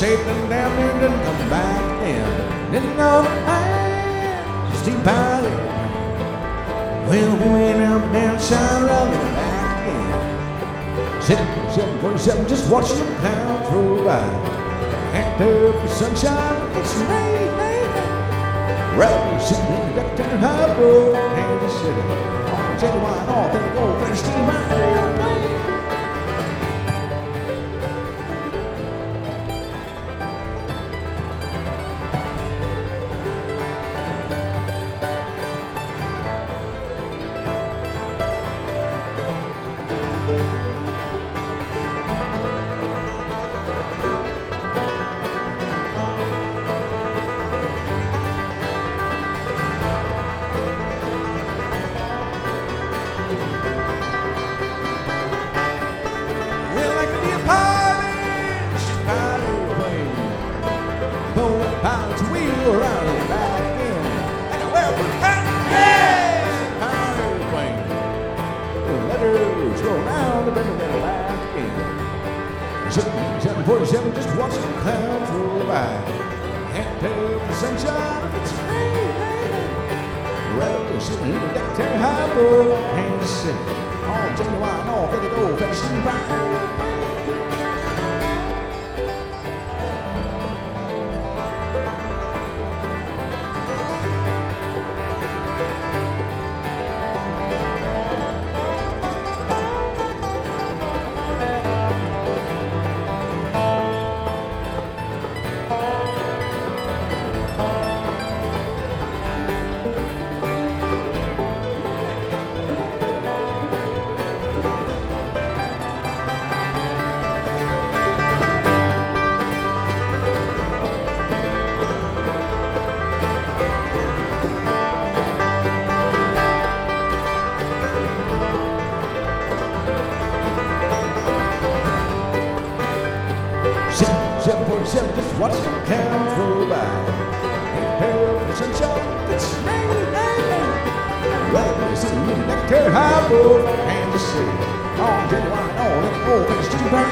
safe and damn near didn't come back again. Didn't know the Steep Valley. Well, we went out down Shine Road and back again. 747, just watching them clouds roll by. Act up for sunshine, it's rain, rain. Sitting in the back down High Road, Kansas City. Oh, tell you why, oh, there you go, better steam out there. Pilots wheel around and back again. And a weapon hat, yes! Pilot plane. The letters go around and then back again. 747, just watching the clouds roll by. Can't tell the sunshine if it's raining. Well, sitting in the deck, tearing high road, Kansas City. All genuine, all ready to go, finishing right. Just watch the clouds roll by. Ain't pale for the sunshine, it's raining. Well, it's in the Nectar High Road, Kansas City. Oh, genuine, oh, let it go, it's too bad.